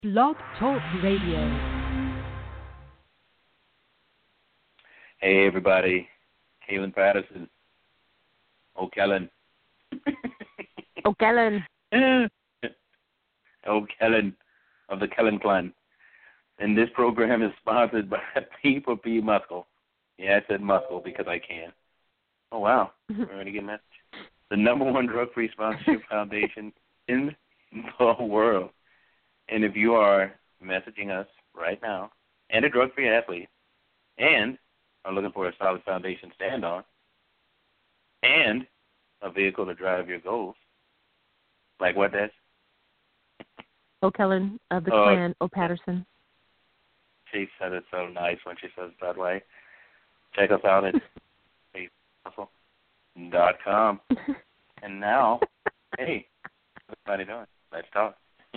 Blog Talk Radio. Hey, everybody. Kaylin Patterson. O'Kellen. O'Kellen. O'Kellen of the Kellen clan. And this program is sponsored by P4P Muscle. Yeah, I said muscle because I can. Oh, wow. We're going to get a message. The #1 drug-free sponsorship foundation in the world. And if you are messaging us right now, and a drug-free athlete, and are looking for a solid foundation to stand on, and a vehicle to drive your goals, like what, Des? O'Kellen of the clan, O'Patterson. She said it so nice when she says it that way. Check us out at facebook.com. And now, hey, what's everybody doing? Let's talk.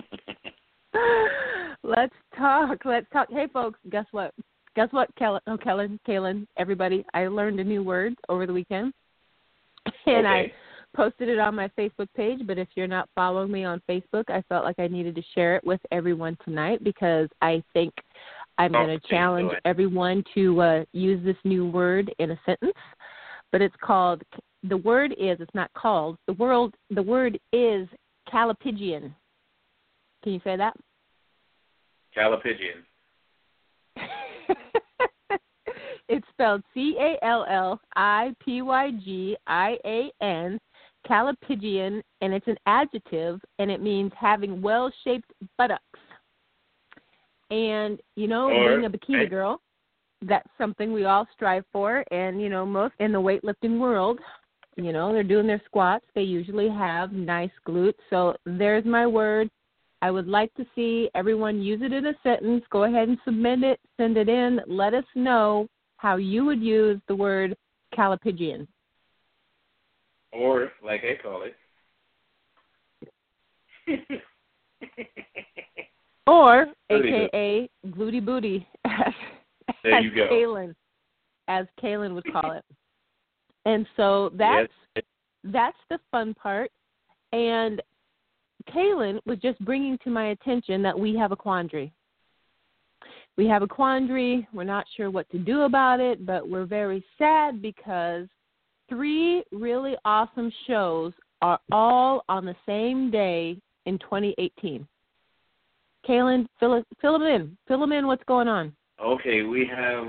Let's talk. Hey, folks, guess what? Kaylin, everybody, I learned a new word over the weekend. And I posted it on my Facebook page, but if you're not following me on Facebook, I felt like I needed to share it with everyone tonight because I think I'm going to challenge everyone to use this new word in a sentence. But it's called, it's not called, the word is Callipygian. Can you say that? Callipygian. It's spelled Callipygian, Callipygian, and it's an adjective, and it means having well-shaped buttocks. And, being a bikini girl, that's something we all strive for. And, most in the weightlifting world, they're doing their squats. They usually have nice glutes. So there's my word. I would like to see everyone use it in a sentence. Go ahead and submit it. Send it in. Let us know how you would use the word Callipygian. Or, like I call it. Or, a.k.a. Glooty Booty, there you go. As Kaylin would call it. And so that's the fun part. And Kaylin was just bringing to my attention that we have a quandary. We're not sure what to do about it, but we're very sad because 3 really awesome shows are all on the same day in 2018. Kaylin, fill them in. What's going on? Okay, we have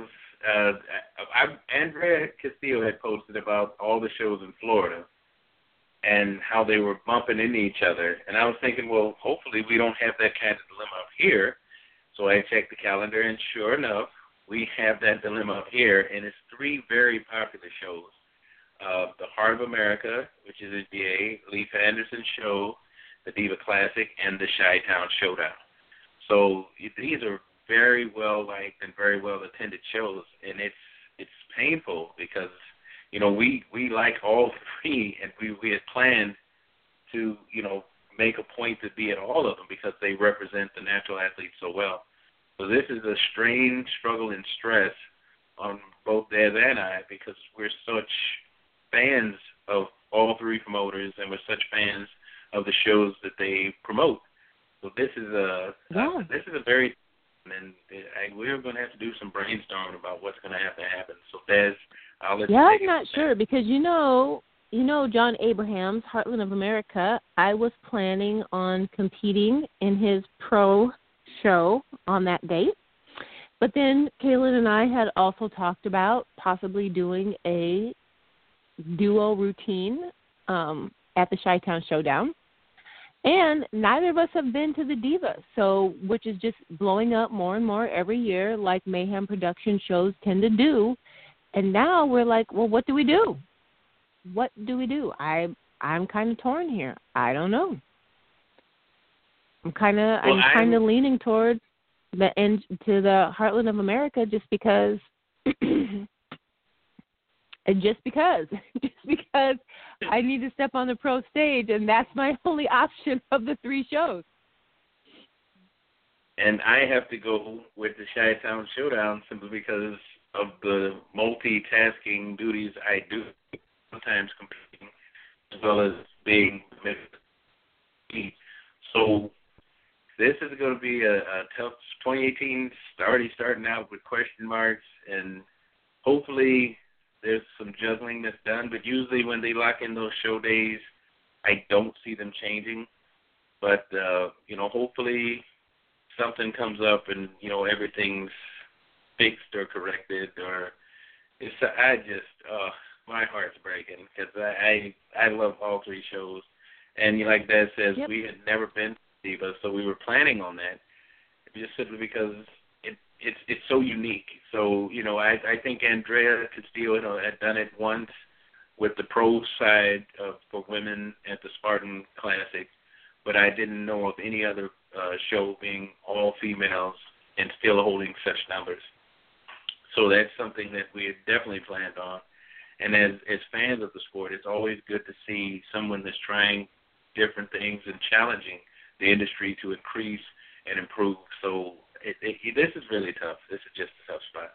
Andrea Castillo had posted about all the shows in Florida and how they were bumping into each other. And I was thinking, well, hopefully we don't have that kind of dilemma up here. So I checked the calendar, and sure enough, we have that dilemma up here, and it's 3 very popular shows. The Heart of America, which is a DA, Leif Anderson show, the Diva Classic, and the Chi-Town Showdown. So these are very well-liked and very well-attended shows, and it's painful because, we like all 3, and we had planned to, make a point to be at all of them because they represent the natural athletes so well. So this is a strange struggle and stress on both Des and I because we're such fans of all 3 promoters and we're such fans of the shows that they promote. So this is a very and we're going to have to do some brainstorming about what's going to have to happen. So Des, I'll let you take it. I'm not sure because John Abraham's Heartland of America, I was planning on competing in his pro show on that date. But then Kaylin and I had also talked about possibly doing a duo routine at the Chi-Town Showdown. And neither of us have been to the Diva, which is just blowing up more and more every year like Mayhem Production shows tend to do. And now we're like, well, what do we do? What do we do? I'm kind of torn here. I don't know. I'm kind of leaning toward the end to the Heartland of America just because I need to step on the pro stage, and that's my only option of the 3 shows. And I have to go with the Chi-Town Showdown simply because of the multitasking duties I do, sometimes competing as well as being committed. So this is going to be a tough 2018, already starting out with question marks, and hopefully there's some juggling that's done. But usually when they lock in those show days, I don't see them changing. But, hopefully something comes up and, everything's fixed or corrected, or my heart's breaking because I love all three shows. And like Dad says, we had never been to Diva, so we were planning on that just simply because it's so unique. So, I think Andrea Castillo had done it once with the pro side for women at the Spartan Classic, but I didn't know of any other show being all females and still holding such numbers. So that's something that we had definitely planned on. And as fans of the sport, it's always good to see someone that's trying different things and challenging the industry to increase and improve. So this is really tough. This is just a tough spot.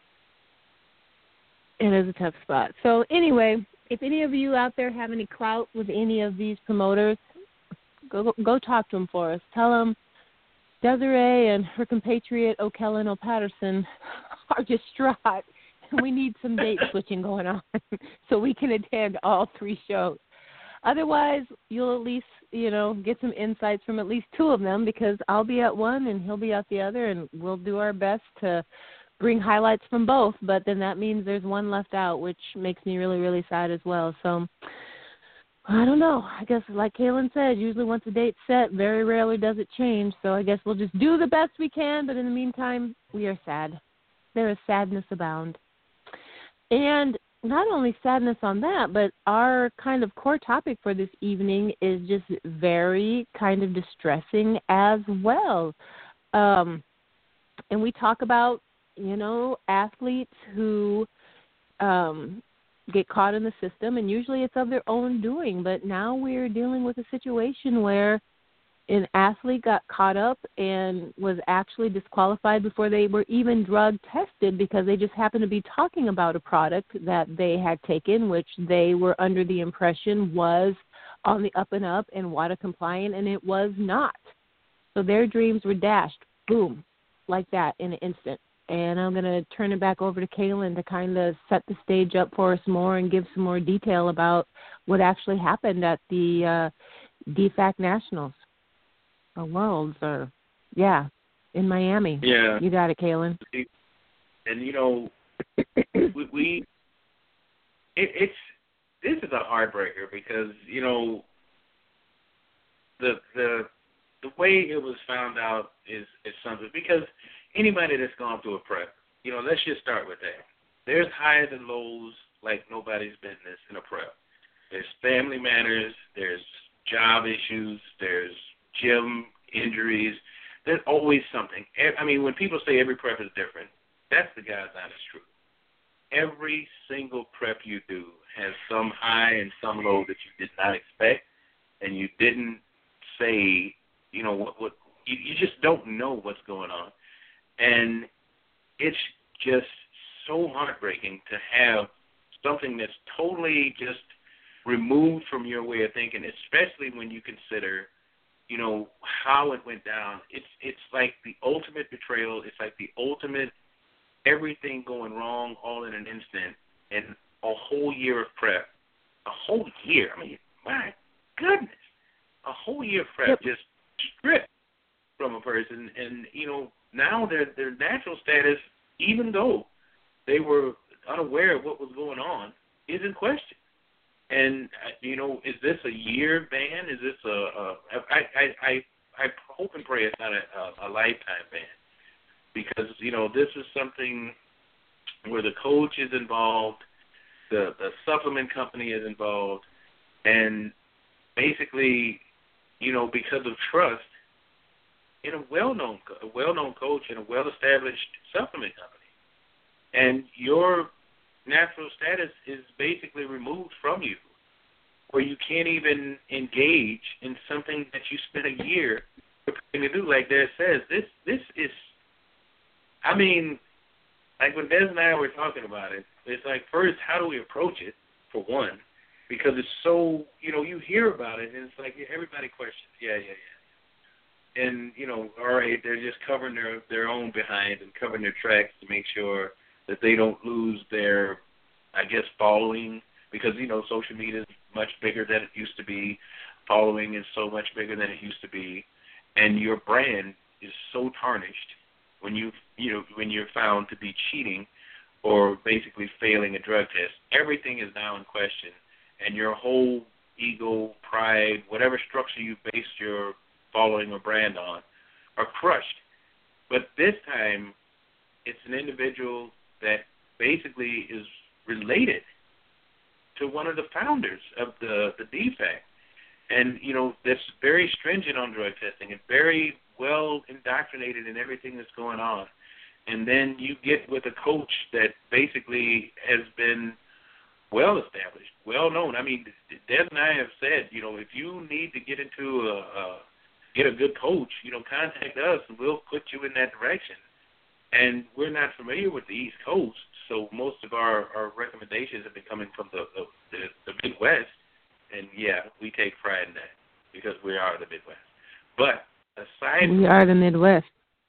It is a tough spot. So anyway, if any of you out there have any clout with any of these promoters, go talk to them for us. Tell them Desiree and her compatriot O'Kellen O'Patterson are distraught, and we need some date switching going on so we can attend all three shows. Otherwise, you'll at least, get some insights from at least two of them, because I'll be at one and he'll be at the other, and we'll do our best to bring highlights from both. But then that means there's one left out, which makes me really, really sad as well. So I don't know. I guess like Kaylin said, usually once a date's set, very rarely does it change. So I guess we'll just do the best we can. But in the meantime, we are sad. There is sadness abound. And not only sadness on that, but our kind of core topic for this evening is just very kind of distressing as well. And we talk about, athletes who get caught in the system, and usually it's of their own doing. But now we're dealing with a situation where an athlete got caught up and was actually disqualified before they were even drug tested because they just happened to be talking about a product that they had taken, which they were under the impression was on the up and up and WADA compliant, and it was not. So their dreams were dashed, boom, like that in an instant. And I'm going to turn it back over to Kaylin to kind of set the stage up for us more and give some more detail about what actually happened at the DFAC Nationals. Worlds, or in Miami. Yeah, you got it, Kaylin. And this is a heartbreaker because the way it was found out is something, because anybody that's gone through a prep, let's just start with that. There's highs and lows like nobody's business in a prep. There's family matters, there's job issues, there's gym injuries. There's always something. I mean, when people say every prep is different, that's the God's honest truth. Every single prep you do has some high and some low that you did not expect, and you didn't say, what you just don't know what's going on. And it's just so heartbreaking to have something that's totally just removed from your way of thinking, especially when you consider how it went down. It's like the ultimate betrayal. It's like the ultimate everything going wrong all in an instant, and a whole year of prep. A whole year. I mean, my goodness. A whole year of prep just stripped from a person. And, now their natural status, even though they were unaware of what was going on, is in question. And, is this a year ban? Is this I hope and pray it's not a lifetime ban, because, this is something where the coach is involved, the supplement company is involved, and basically, because of trust in a well-known coach and a well-established supplement company. And your natural status is basically removed from you, where you can't even engage in something that you spent a year preparing to do. Like Dad says, this is, I mean, like when Des and I were talking about it, it's like, first, how do we approach it, for one? Because it's so, you hear about it, and it's like everybody questions, yeah. And, all right, they're just covering their own behind and covering their tracks to make sure that they don't lose their, I guess, following, because, social media is much bigger than it used to be. Following is so much bigger than it used to be. And your brand is so tarnished when when you're found to be cheating or basically failing a drug test. Everything is now in question, and your whole ego, pride, whatever structure you based your following or brand on, are crushed. But this time, it's an individual that basically is related to one of the founders of the DFAC. And, that's very stringent on drug testing and very well indoctrinated in everything that's going on. And then you get with a coach that basically has been well established, well known. I mean, Des and I have said, if you need to get into get a good coach, contact us and we'll put you in that direction. And we're not familiar with the East Coast, so most of our recommendations have been coming from the Midwest. And, yeah, we take pride in that because we are the Midwest. But aside we are the Midwest.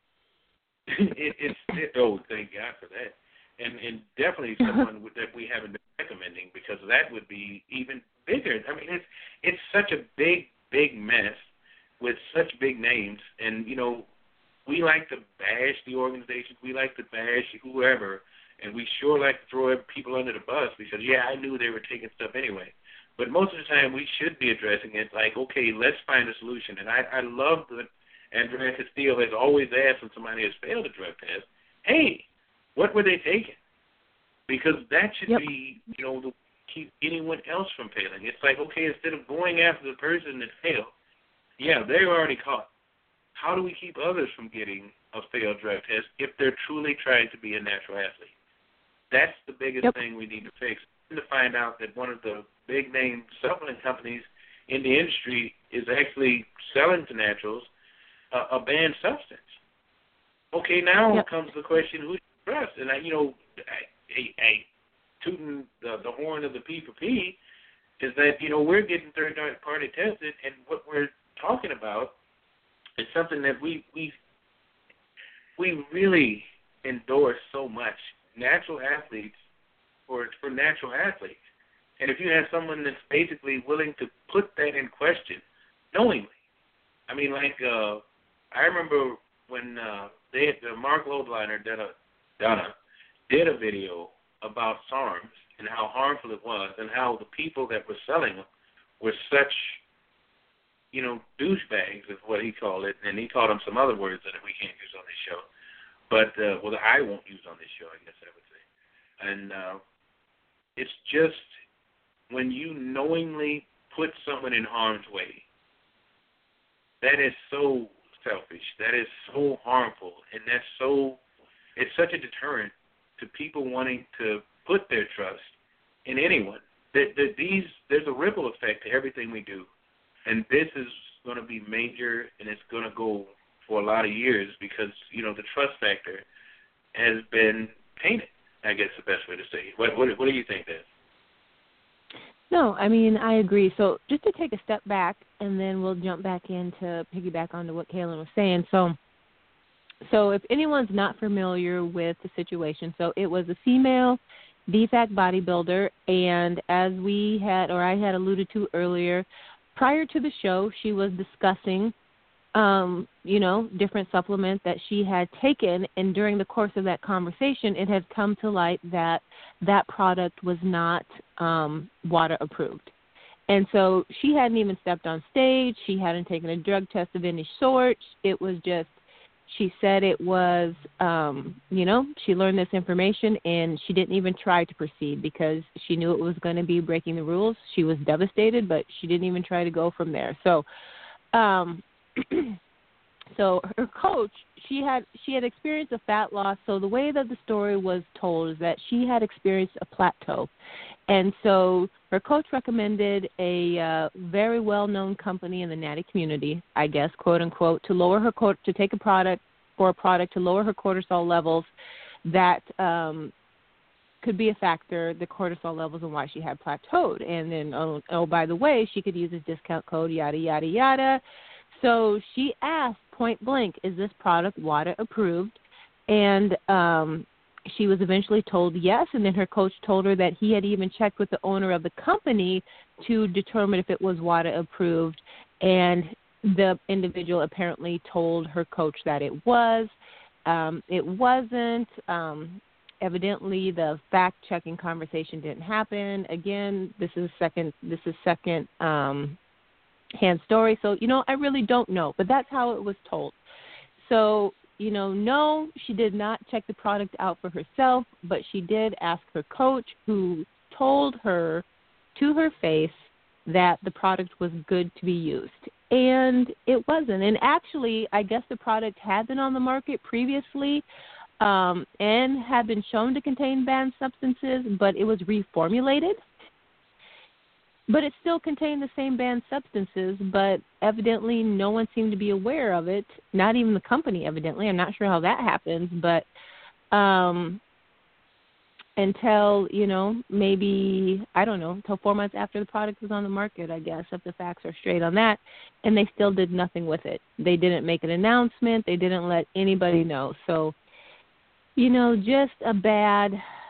Oh, thank God for that. And definitely someone that we haven't been recommending, because that would be even bigger. I mean, it's such a big mess with such big names. And, we like to bash the organizations. We like to bash whoever. And we sure like to throw people under the bus because, yeah, I knew they were taking stuff anyway. But most of the time we should be addressing it like, okay, let's find a solution. And I love that Andrea Castillo has always asked when somebody has failed a drug test, hey, what were they taking? Because that should be, to keep anyone else from failing. It's like, okay, instead of going after the person that failed, yeah, they're already caught. How do we keep others from getting a failed drug test if they're truly trying to be a natural athlete? That's the biggest thing we need to fix. To find out that one of the big-name supplement companies in the industry is actually selling to naturals a banned substance. Okay, now comes the question, who do you trust? And, tooting the horn of the P4P is that, we're getting third-party tested, and what we're talking about is something that we really endorse so much. Natural athletes, or for natural athletes. And if you have someone that's basically willing to put that in question knowingly. I mean, like, I remember when Mark Lobliner did a video about SARMs and how harmful it was and how the people that were selling them were such, douchebags is what he called it. And he called them some other words that we can't use on this show. But, that I won't use on this show, I guess I would say. And it's just when you knowingly put someone in harm's way, that is so selfish. That is so harmful. And it's such a deterrent to people wanting to put their trust in anyone. There's a ripple effect to everything we do. And this is going to be major, and it's going to go for a lot of years because, the trust factor has been tainted, I guess the best way to say it. What do you think, Des? No, I mean, I agree. So just to take a step back, and then we'll jump back in to piggyback onto what Kaylin was saying. So if anyone's not familiar with the situation, so it was a female DFAC bodybuilder, and as I had alluded to earlier, prior to the show, she was discussing different supplements that she had taken, and during the course of that conversation, it had come to light that product was not WADA approved. And so she hadn't even stepped on stage. She hadn't taken a drug test of any sort. It was just, she said it was, she learned this information, and she didn't even try to proceed because she knew it was going to be breaking the rules. She was devastated, but she didn't even try to go from there. So, so her coach, she had experienced a fat loss. So the way that the story was told is that she had experienced a plateau. And so her coach recommended a very well-known company in the natty community, I guess, quote unquote, to take a product to lower her cortisol levels that could be a factor, the cortisol levels, and why she had plateaued. And then, by the way, she could use this discount code, yada, yada, yada. So she asked point blank, is this product WADA approved? And she was eventually told yes, and then her coach told her that he had even checked with the owner of the company to determine if it was WADA approved, and the individual apparently told her coach that it was. It wasn't. Evidently, the fact-checking conversation didn't happen. Again, this is second hand story. So, I really don't know, but that's how it was told. So, no, she did not check the product out for herself, but she did ask her coach, who told her to her face that the product was good to be used. And it wasn't. And actually, I guess the product had been on the market previously and had been shown to contain banned substances, but it was reformulated. But it still contained the same banned substances, but evidently no one seemed to be aware of it, not even the company, evidently. I'm not sure how that happens, but until, maybe, I don't know, until 4 months after the product was on the market, I guess, if the facts are straight on that, and they still did nothing with it. They didn't make an announcement. They didn't let anybody know. So, just a bad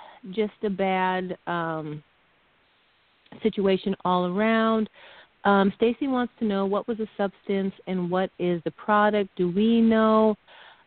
situation all around. Stacy wants to know, what was the substance and what is the product? Do we know?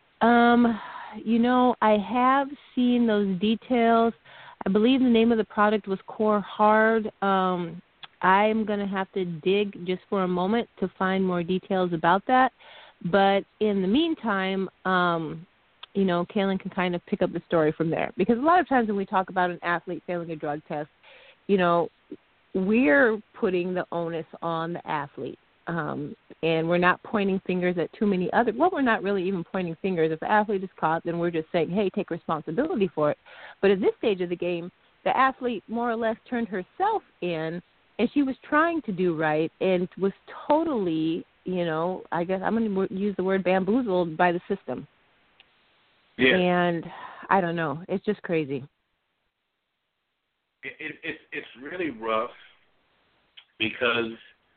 I have seen those details. I believe the name of the product was Core Hard. I'm going to have to dig just for a moment to find more details about that. But in the meantime, Kaylin can kind of pick up the story from there. Because a lot of times when we talk about an athlete failing a drug test, we're putting the onus on the athlete. And we're not pointing fingers at too many other. Well, we're not really even pointing fingers. If the athlete is caught, then we're just saying, hey, take responsibility for it. But at this stage of the game, the athlete more or less turned herself in, and she was trying to do right and was totally, I guess I'm going to use the word bamboozled by the system. Yeah. And I don't know. It's just crazy. It's really rough because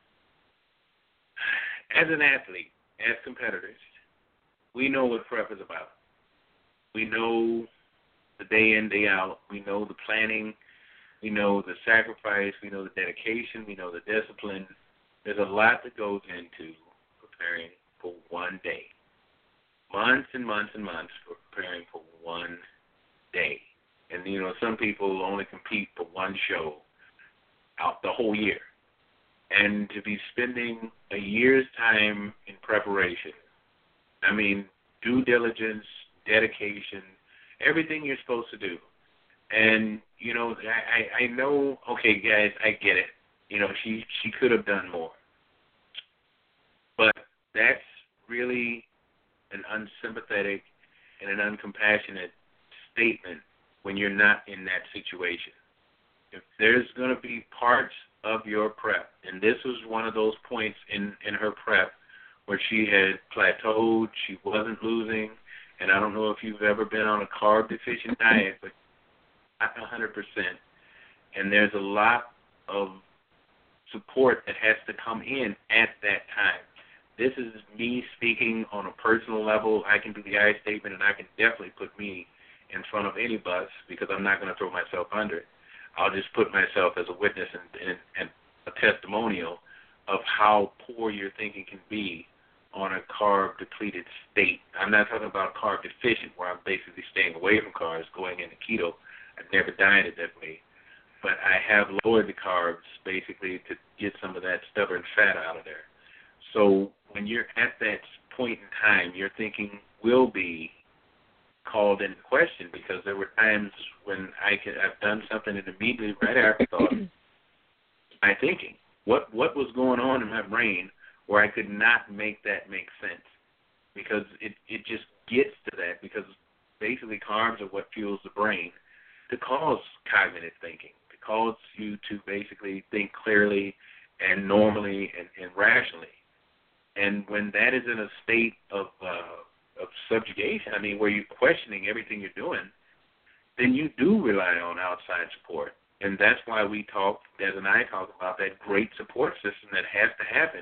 as an athlete, as competitors, we know what prep is about. We know the day in, day out. We know the planning. We know the sacrifice. We know the dedication. We know the discipline. There's a lot that goes into preparing for one day. Months and months and months for preparing for one day. And, some people only compete for one show out the whole year. And to be spending a year's time in preparation, due diligence, dedication, everything you're supposed to do. And, I know, okay, guys, I get it. She could have done more. But that's really an unsympathetic and an uncompassionate statement when you're not in that situation. If there's going to be parts of your prep, and this was one of those points in her prep where she had plateaued, she wasn't losing, and I don't know if you've ever been on a carb-deficient diet, but not 100%. And there's a lot of support that has to come in at that time. This is me speaking on a personal level. I can do the I statement, and I can definitely put me in front of any bus because I'm not going to throw myself under it. I'll just put myself as a witness and a testimonial of how poor your thinking can be on a carb-depleted state. I'm not talking about carb-deficient, where I'm basically staying away from carbs, going into keto. I've never dieted that way. But I have lowered the carbs basically to get some of that stubborn fat out of there. So when you're at that point in time, your thinking will be called into question, because there were times when I've done something and immediately right after thought, my thinking, what was going on in my brain where I could not make that make sense, because it just gets to that, because basically carbs are what fuels the brain to cause cognitive thinking, to cause you to basically think clearly and normally and rationally. And when that is in a state of subjugation, where you're questioning everything you're doing, then you do rely on outside support. And that's why we talk, Des and I talk about that great support system that has to happen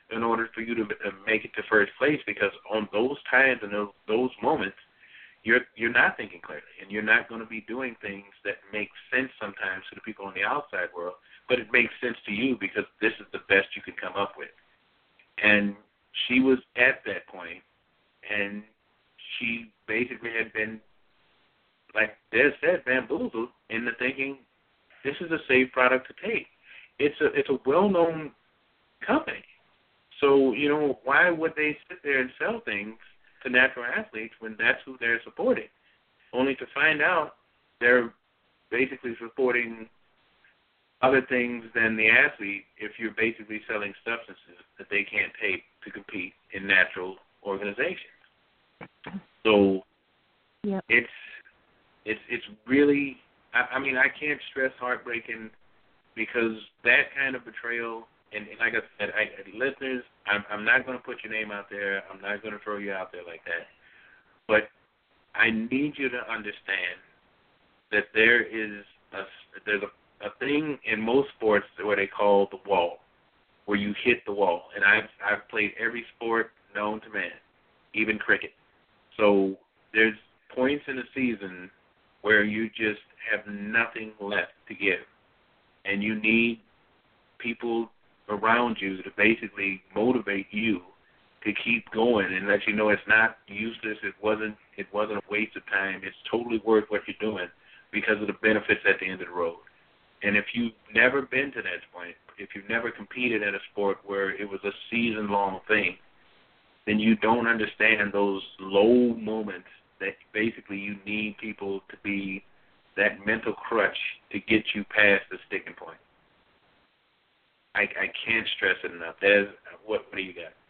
in order for you to make it to first place, because on those times and those moments, you're not thinking clearly, and you're not going to be doing things that make sense sometimes to the people in the outside world, but it makes sense to you because this is the best you can come up with. And she was at that point, and she basically had been, like Des said, bamboozled into thinking this is a safe product to take. It's a well-known company. So, why would they sit there and sell things to natural athletes when that's who they're supporting? Only to find out they're basically supporting other things than the athlete if you're basically selling substances that they can't take to compete in natural organizations. So yep. It's really, I mean, I can't stress heartbreaking, because that kind of betrayal, and like I said, listeners, I'm not going to put your name out there. I'm not going to throw you out there like that. But I need you to understand that there's a thing in most sports where they call the wall, where you hit the wall. And I've played every sport known to man, even cricket. So there's points in the season where you just have nothing left to give, and you need people around you to basically motivate you to keep going and let you know it's not useless. It wasn't a waste of time. It's totally worth what you're doing because of the benefits at the end of the road. And if you've never been to that point, if you've never competed in a sport where it was a season-long thing, then you don't understand those low moments that basically you need people to be that mental crutch to get you past the sticking point. I can't stress it enough. What do you got?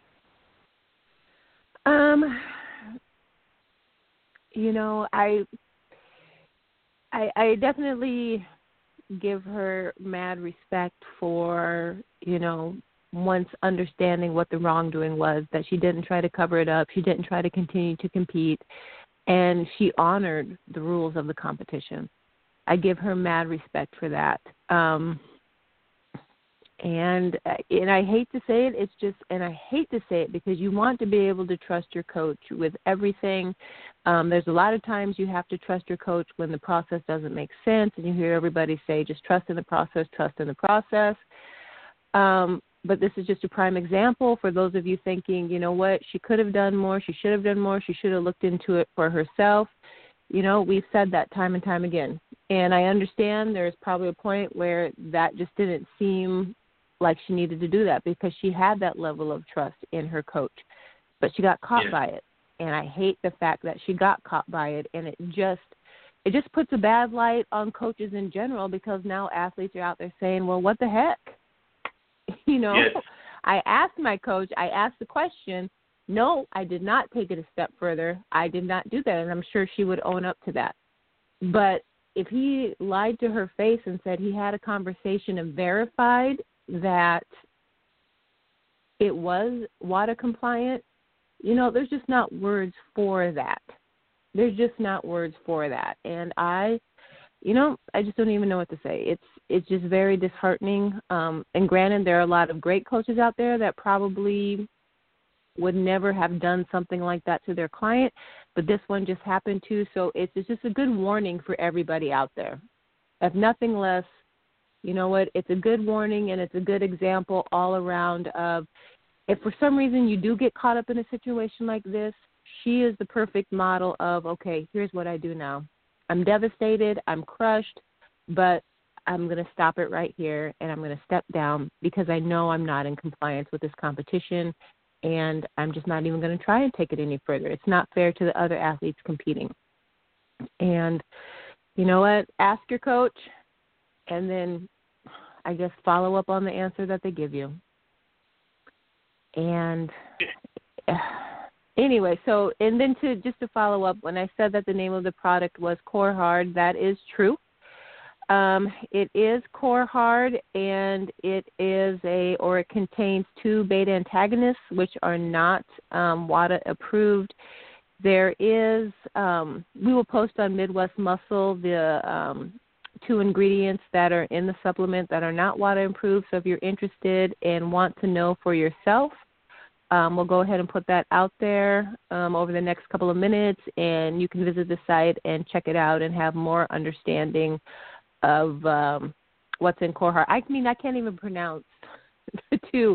I definitely give her mad respect for, once understanding what the wrongdoing was, that she didn't try to cover it up. She didn't try to continue to compete, and she honored the rules of the competition. I give her mad respect for that. And I hate to say it, I hate to say it because you want to be able to trust your coach with everything. There's a lot of times you have to trust your coach when the process doesn't make sense, and you hear everybody say, just trust in the process, trust in the process. But this is just a prime example for those of you thinking, you know what, she could have done more, she should have done more, she should have looked into it for herself. We've said that time and time again. And I understand there's probably a point where that just didn't seem like she needed to do that because she had that level of trust in her coach. But she got caught by it. And I hate the fact that she got caught by it. And it just puts a bad light on coaches in general, because now athletes are out there saying, well, what the heck? I asked my coach, I asked the question, no, I did not take it a step further. I did not do that, and I'm sure she would own up to that. But if he lied to her face and said he had a conversation and verified that it was WADA compliant, there's just not words for that. There's just not words for that. And I just don't even know what to say. It's just very disheartening. And granted, there are a lot of great coaches out there that probably would never have done something like that to their client, but this one just happened to. So it's just a good warning for everybody out there. If nothing less, you know what? It's a good warning, and it's a good example all around of, if for some reason you do get caught up in a situation like this, she is the perfect model of, okay, here's what I do now. I'm devastated, I'm crushed, but I'm going to stop it right here, and I'm going to step down because I know I'm not in compliance with this competition, and I'm just not even going to try and take it any further. It's not fair to the other athletes competing. And you know what? Ask your coach, and then I guess follow up on the answer that they give you. And anyway, so, and then to follow up, when I said that the name of the product was Core Hard, that is true. It is Core Hard, and it contains 2 beta antagonists, which are not WADA approved. There is, we will post on Midwest Muscle the 2 ingredients that are in the supplement that are not WADA approved. So if you're interested and want to know for yourself, we'll go ahead and put that out there over the next couple of minutes, and you can visit the site and check it out and have more understanding of what's in Core Heart. I mean, I can't even pronounce the two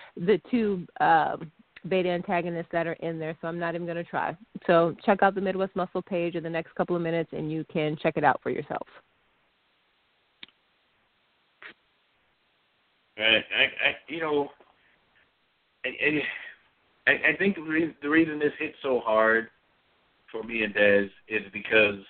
beta antagonists that are in there, so I'm not even going to try. So check out the Midwest Muscle page in the next couple of minutes, and you can check it out for yourself. Right. I think the reason this hit so hard for me and Des is because,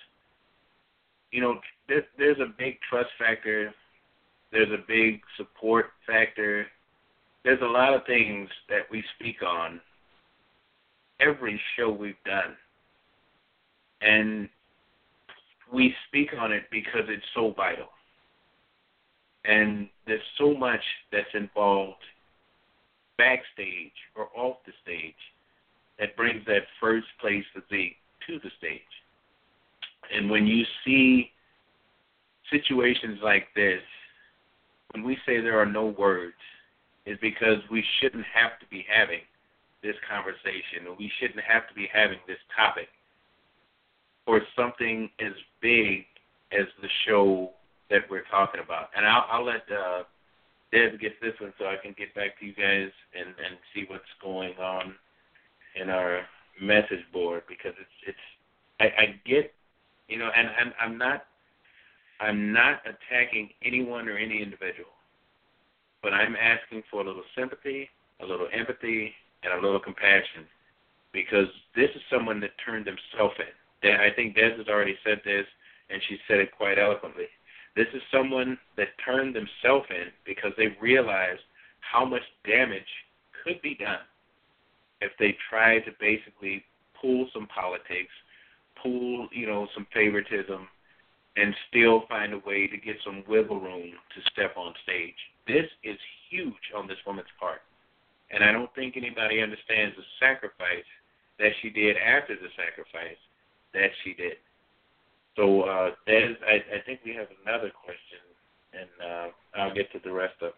there's a big trust factor. There's a big support factor. There's a lot of things that we speak on every show we've done. And we speak on it because it's so vital. And there's so much that's involved backstage or off the stage that brings that first place physique to the stage. And when you see situations like this, when we say there are no words, it's because we shouldn't have to be having this conversation, or we shouldn't have to be having this topic for something as big as the show that we're talking about. And I'll let Deb get this one so I can get back to you guys and see what's going on in our message board, because I get, and I'm not attacking anyone or any individual, but I'm asking for a little sympathy, a little empathy, and a little compassion, because this is someone that turned himself in. I think Des has already said this, and she said it quite eloquently. This is someone that turned themselves in because they realized how much damage could be done if they tried to basically pull some politics, pull, some favoritism, and still find a way to get some wiggle room to step on stage. This is huge on this woman's part. And I don't think anybody understands the sacrifice that she did after the sacrifice that she did. So, Des, I think we have another question, and I'll get to the rest of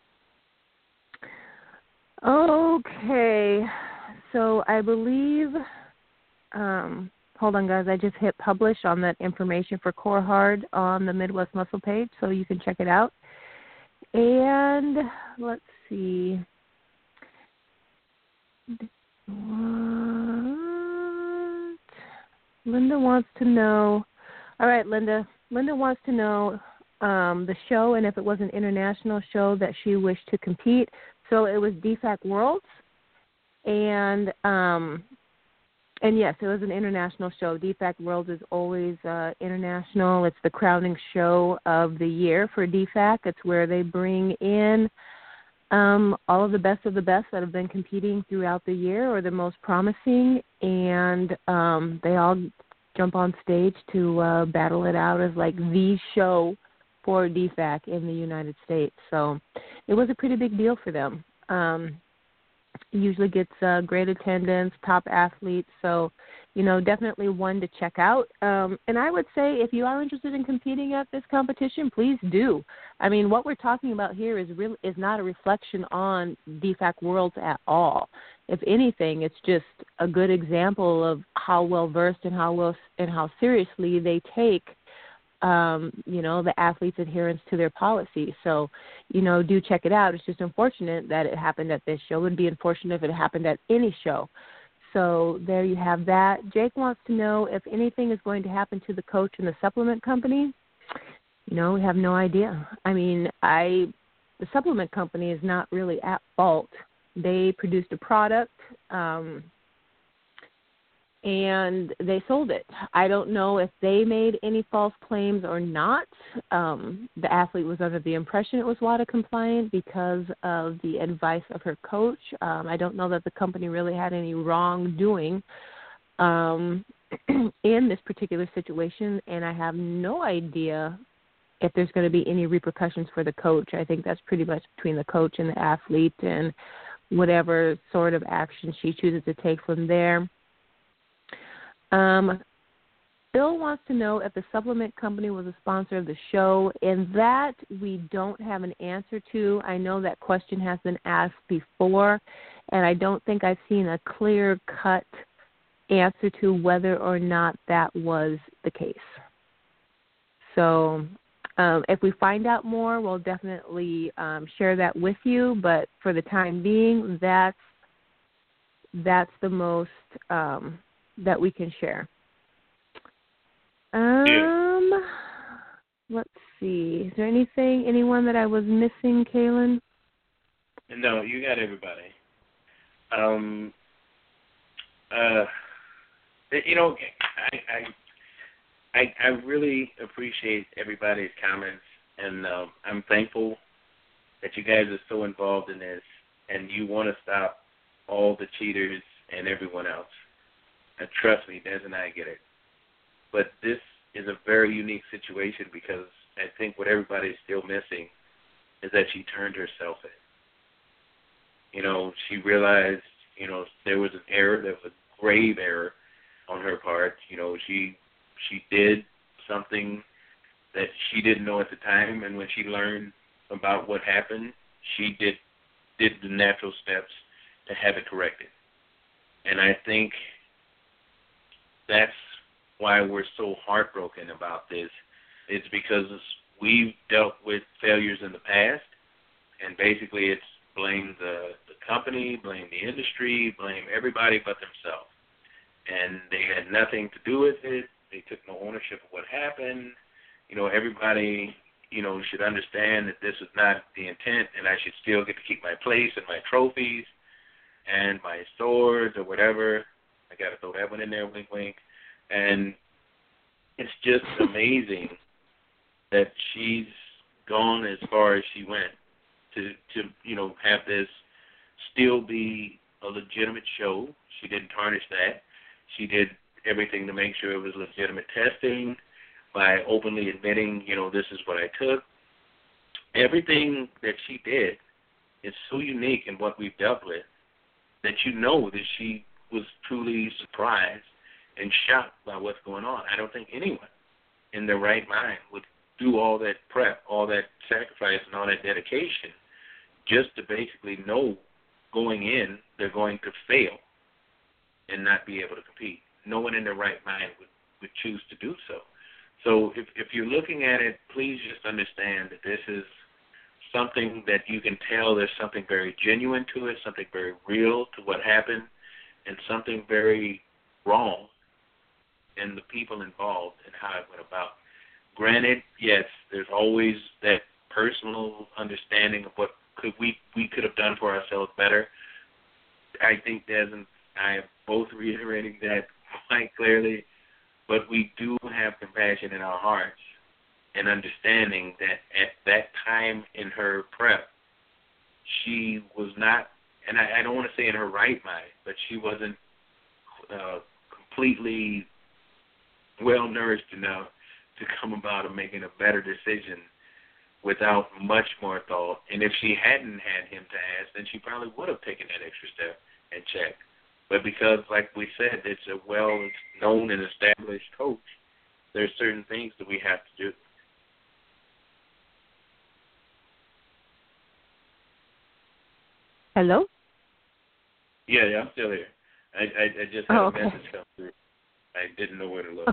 it. Okay. So I believe, hold on, guys, I just hit publish on that information for Core Hard on the Midwest Muscle page, so you can check it out. And let's see. Linda wants to know. All right, Linda. Linda wants to know the show and if it was an international show that she wished to compete. So it was DFAC Worlds, and yes, it was an international show. DFAC Worlds is always international. It's the crowning show of the year for DFAC. It's where they bring in all of the best that have been competing throughout the year, or the most promising, and they all jump on stage to battle it out as like the show for DFAC in the United States. So it was a pretty big deal for them. It usually gets great attendance, top athletes, so definitely one to check out. And I would say if you are interested in competing at this competition, please do. I mean, what we're talking about here is not a reflection on DFAC Worlds at all. If anything, it's just a good example of how well versed and how seriously they take the athletes' adherence to their policy. So, do check it out. It's just unfortunate that it happened at this show. It would be unfortunate if it happened at any show. So there you have that. Jake wants to know if anything is going to happen to the coach and the supplement company. We have no idea. I mean, the supplement company is not really at fault. They produced a product, and they sold it. I don't know if they made any false claims or not. The athlete was under the impression it was WADA compliant because of the advice of her coach. I don't know that the company really had any wrongdoing in this particular situation, and I have no idea if there's going to be any repercussions for the coach. I think that's pretty much between the coach and the athlete, and whatever sort of action she chooses to take from there. Bill wants to know if the supplement company was a sponsor of the show, and that we don't have an answer to. I know that question has been asked before, and I don't think I've seen a clear-cut answer to whether or not that was the case. So if we find out more, we'll definitely share that with you, but for the time being, that's the most that we can share. Let's see. Is there anyone that I was missing, Kaylin? No, you got everybody. I really appreciate everybody's comments, and I'm thankful that you guys are so involved in this, and you want to stop all the cheaters and everyone else. And trust me, Des and I get it. But this is a very unique situation because I think what everybody's still missing is that she turned herself in. She realized, there was an error, there was a grave error on her part. She did something that she didn't know at the time, and when she learned about what happened, she did the natural steps to have it corrected. And I think that's why we're so heartbroken about this. It's because we've dealt with failures in the past, and basically it's blame the company, blame the industry, blame everybody but themselves. And they had nothing to do with it. They took no ownership of what happened. Everybody, should understand that this was not the intent, and I should still get to keep my place and my trophies and my swords or whatever. I got to throw that one in there, wink, wink. And it's just amazing that she's gone as far as she went to have this still be a legitimate show. She didn't tarnish that. She did everything to make sure it was legitimate testing by openly admitting, this is what I took. Everything that she did is so unique in what we've dealt with that that she was truly surprised and shocked by what's going on. I don't think anyone in their right mind would do all that prep, all that sacrifice, and all that dedication just to basically know going in they're going to fail and not be able to compete. No one in their right mind would choose to do so. So if you're looking at it, please just understand that this is something that you can tell there's something very genuine to it, something very real to what happened, and something very wrong in the people involved and how it went about. Granted, yes, there's always that personal understanding of what we could have done for ourselves better. I think Des and I are both reiterating that quite clearly, but we do have compassion in our hearts and understanding that at that time in her prep, she was not, and I don't want to say in her right mind, but she wasn't completely well-nourished enough to come about and making a better decision without much more thought. And if she hadn't had him to ask, then she probably would have taken that extra step and checked. But because, like we said, it's a well-known and established coach, there's certain things that we have to do. Hello? Yeah, I'm still here. I just had a message come through. I didn't know where to look.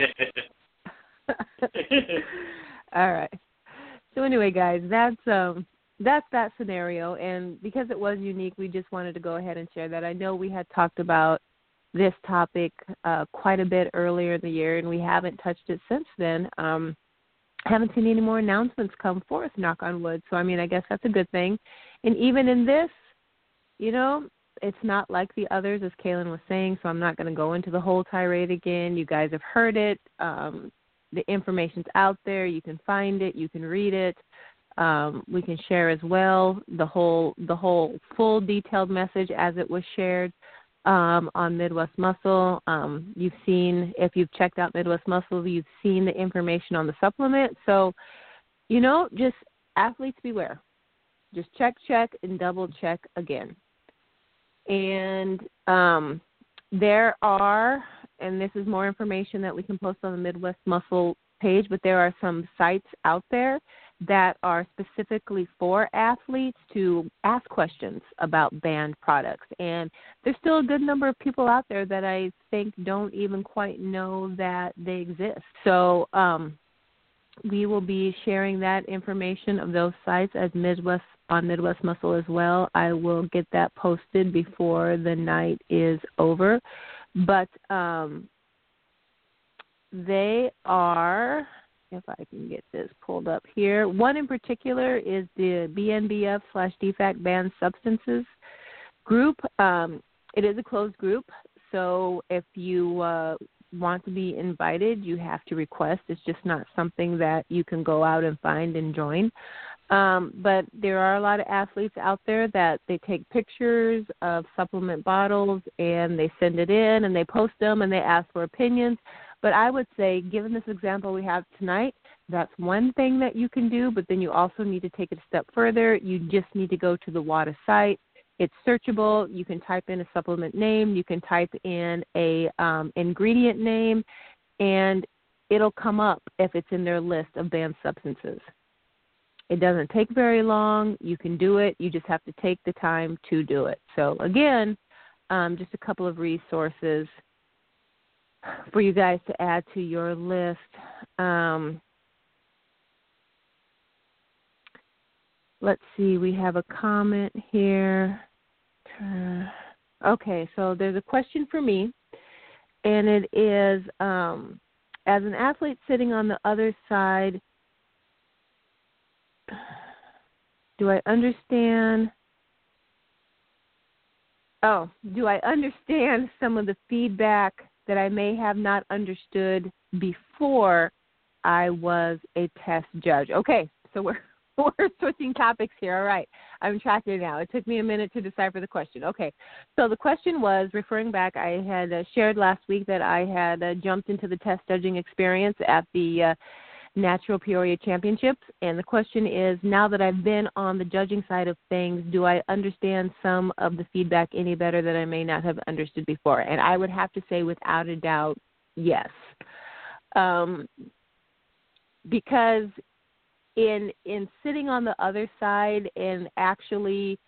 All right. So anyway, guys, that's that scenario, and because it was unique, we just wanted to go ahead and share that. I know we had talked about this topic quite a bit earlier in the year, and we haven't touched it since then. Haven't seen any more announcements come forth, knock on wood. So, I guess that's a good thing. And even in this, it's not like the others, as Kaylin was saying, so I'm not going to go into the whole tirade again. You guys have heard it. The information's out there. You can find it. You can read it. We can share as well the whole full detailed message as it was shared on Midwest Muscle. You've seen, if you've checked out Midwest Muscle, you've seen the information on the supplement. So, just athletes beware. Just check, and double check again. And there are, and this is more information that we can post on the Midwest Muscle page, but there are some sites out there that are specifically for athletes to ask questions about banned products. And there's still a good number of people out there that I think don't even quite know that they exist. So we will be sharing that information of those sites as Midwest on Midwest Muscle as well. I will get that posted before the night is over. But they are, if I can get this pulled up here, one in particular is the BNBF/DFAC Banned Substances group. It is a closed group, so if you want to be invited, you have to request. It's just not something that you can go out and find and join. But there are a lot of athletes out there that they take pictures of supplement bottles and they send it in and they post them and they ask for opinions. But I would say, given this example we have tonight, that's one thing that you can do, but then you also need to take it a step further. You just need to go to the WADA site. It's searchable. You can type in a supplement name. You can type in a ingredient name, and it'll come up if it's in their list of banned substances. It doesn't take very long. You can do it. You just have to take the time to do it. So, again, just a couple of resources for you guys to add to your list. Let's see. We have a comment here. Okay, so there's a question for me, and it is, as an athlete sitting on the other side, do I understand some of the feedback that I may have not understood before I was a test judge? Okay, so we're switching topics here. All right, I'm tracking now. It took me a minute to decipher the question. Okay, so the question was, referring back, I had shared last week that I had jumped into the test judging experience at the Natural Peoria Championships, and the question is, now that I've been on the judging side of things, do I understand some of the feedback any better that I may not have understood before? And I would have to say, without a doubt, yes. Because in sitting on the other side and actually,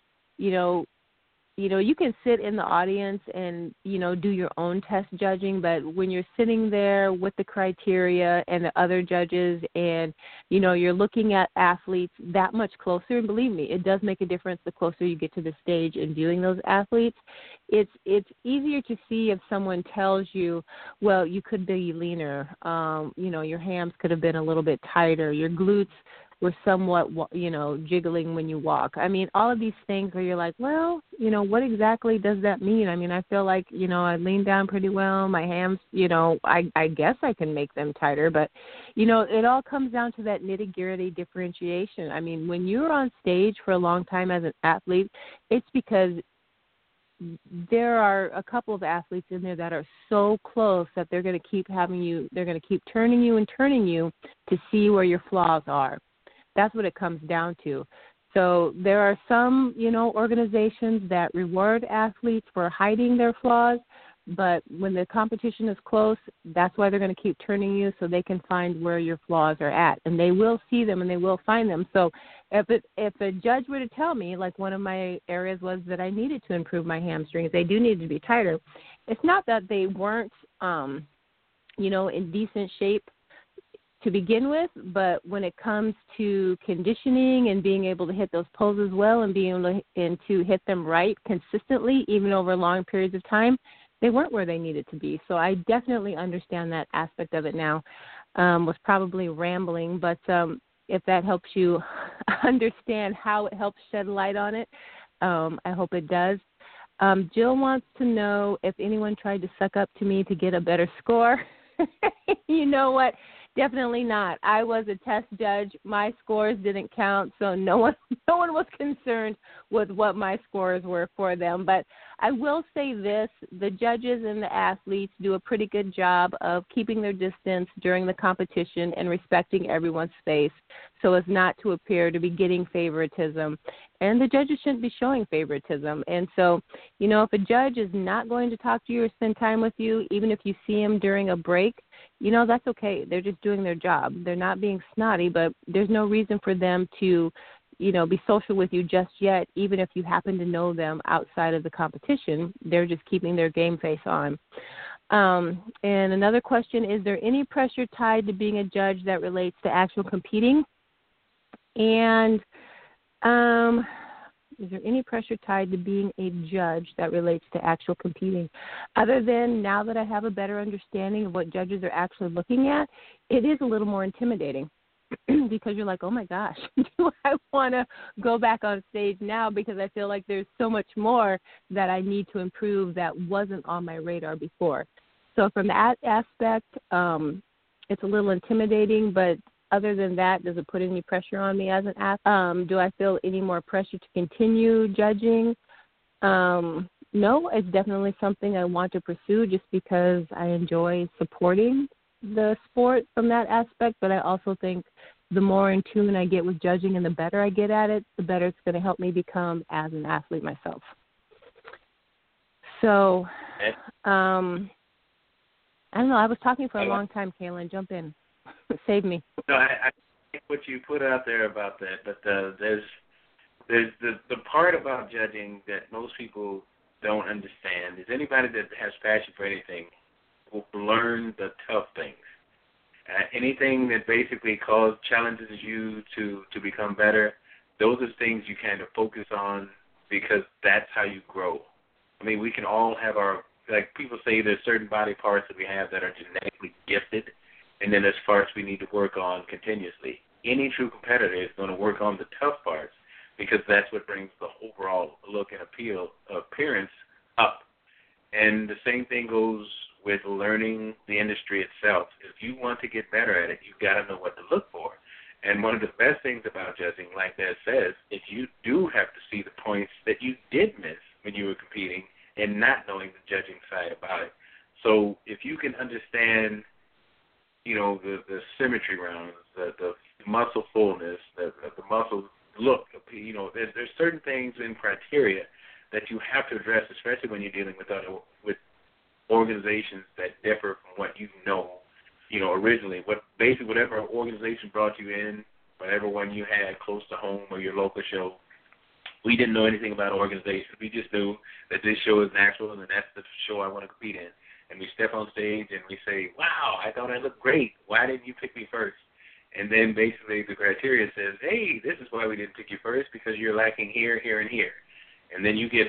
you can sit in the audience and, do your own test judging, but when you're sitting there with the criteria and the other judges and, you're looking at athletes that much closer, and believe me, it does make a difference the closer you get to the stage and viewing those athletes. It's easier to see if someone tells you, well, you could be leaner, your hams could have been a little bit tighter, your glutes were somewhat, jiggling when you walk. I mean, all of these things where you're like, well, what exactly does that mean? I mean, I feel like, I lean down pretty well. My hams, I guess I can make them tighter. But, it all comes down to that nitty-gritty differentiation. I mean, when you're on stage for a long time as an athlete, it's because there are a couple of athletes in there that are so close that they're going to keep they're going to keep turning you to see where your flaws are. That's what it comes down to. So there are some, organizations that reward athletes for hiding their flaws, but when the competition is close, that's why they're going to keep turning you so they can find where your flaws are at. And they will see them and they will find them. So if a judge were to tell me, like one of my areas was that I needed to improve my hamstrings, they do need to be tighter. It's not that they weren't, in decent shape to begin with, but when it comes to conditioning and being able to hit those poses well and being able to hit them right consistently, even over long periods of time, they weren't where they needed to be. So I definitely understand that aspect of it now. Was probably rambling, but if that helps you understand how it helps shed light on it, I hope it does. Jill wants to know if anyone tried to suck up to me to get a better score. You know what? Definitely not. I was a test judge. My scores didn't count, so no one was concerned with what my scores were for them. But I will say this, the judges and the athletes do a pretty good job of keeping their distance during the competition and respecting everyone's space so as not to appear to be getting favoritism. And the judges shouldn't be showing favoritism. And so, if a judge is not going to talk to you or spend time with you, even if you see him during a break, that's okay. They're just doing their job. They're not being snotty, but there's no reason for them to, be social with you just yet, even if you happen to know them outside of the competition. They're just keeping their game face on. And another question, is there any pressure tied to being a judge that relates to actual competing? And is there any pressure tied to being a judge that relates to actual competing? Other than now that I have a better understanding of what judges are actually looking at, it is a little more intimidating because you're like, oh, my gosh, do I want to go back on stage now because I feel like there's so much more that I need to improve that wasn't on my radar before. So from that aspect, it's a little intimidating, but other than that, does it put any pressure on me as an athlete? Do I feel any more pressure to continue judging? No, it's definitely something I want to pursue just because I enjoy supporting the sport from that aspect, but I also think the more in tune I get with judging and the better I get at it, the better it's going to help me become as an athlete myself. So, I don't know. I was talking for a long time, Kaylin. Jump in. Save me. No, I think what you put out there about that, but there's the part about judging that most people don't understand is anybody that has passion for anything will learn the tough things. Anything that basically challenges you to become better, those are things you kind of focus on because that's how you grow. I mean, we can all have like people say there's certain body parts that we have that are genetically gifted, and then there's parts we need to work on continuously. Any true competitor is going to work on the tough parts because that's what brings the overall look and appearance up. And the same thing goes with learning the industry itself. If you want to get better at it, you've got to know what to look for. And one of the best things about judging, like that says, if you do have to see the points that you did miss when you were competing and not knowing the judging side about it. So if you can understand, the symmetry rounds, the muscle fullness, the muscle look, there's certain things in criteria that you have to address, especially when you're dealing with organizations that differ from what originally. Whatever organization brought you in, whatever one you had close to home or your local show, we didn't know anything about organizations. We just knew that this show is natural and that's the show I want to compete in. And we step on stage and we say, wow, I thought I looked great. Why didn't you pick me first? And then basically the criteria says, hey, this is why we didn't pick you first, because you're lacking here, here, and here. And then you get